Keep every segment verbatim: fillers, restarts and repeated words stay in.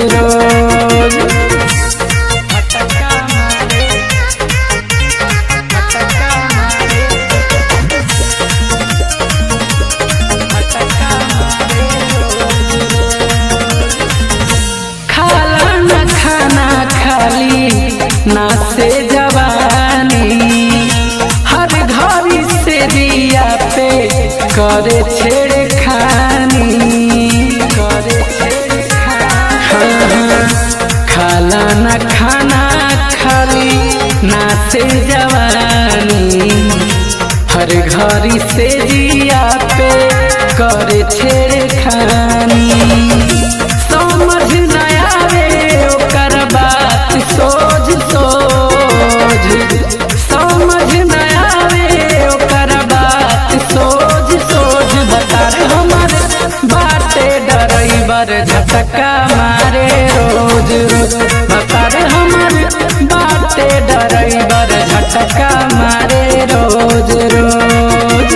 रोज। खाला न खाना खाली ना से जवानी, हर घड़ी से दिया पे करे छेड़े खानी, करे छेड़े खानी। खाला न खाना खाली ना से जवानी, हर घड़ी से दिया पे करे छेड़े खानी। समझ न आवे ओकर बात सोच सोच, समझ न आवे ओकर बात सोच सोच। भतार हमर बाटे डराइवर झटका मारे रोज रोज, भतार हमर बाटे डराइवर झटका मारे रोज रोज।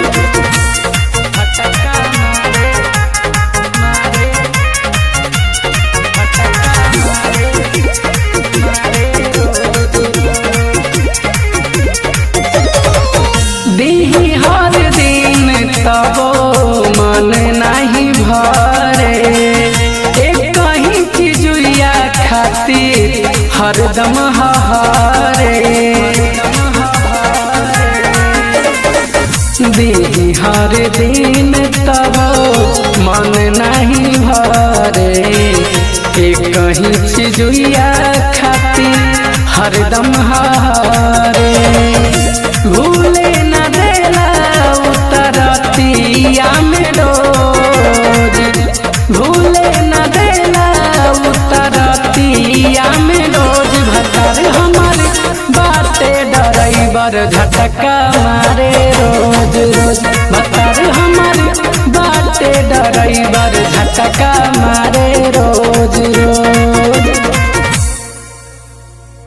दीही हर दिन तबो मन नहीं भरे, एक कहीं चिजुया खातिर हरदम हरे। दीही हर दिन तबो मन नहीं भरे, एक कहीं चिजुया खातिर हरदम हरे। भूले न देला उतरतिया में रोज, भूले न देला उतरतिया में रोज। भतार हमर बाटे डराइवर झटका मारे रोज रोज, भतार हमर बाटे डराइवर झटका मारे रोज रोज।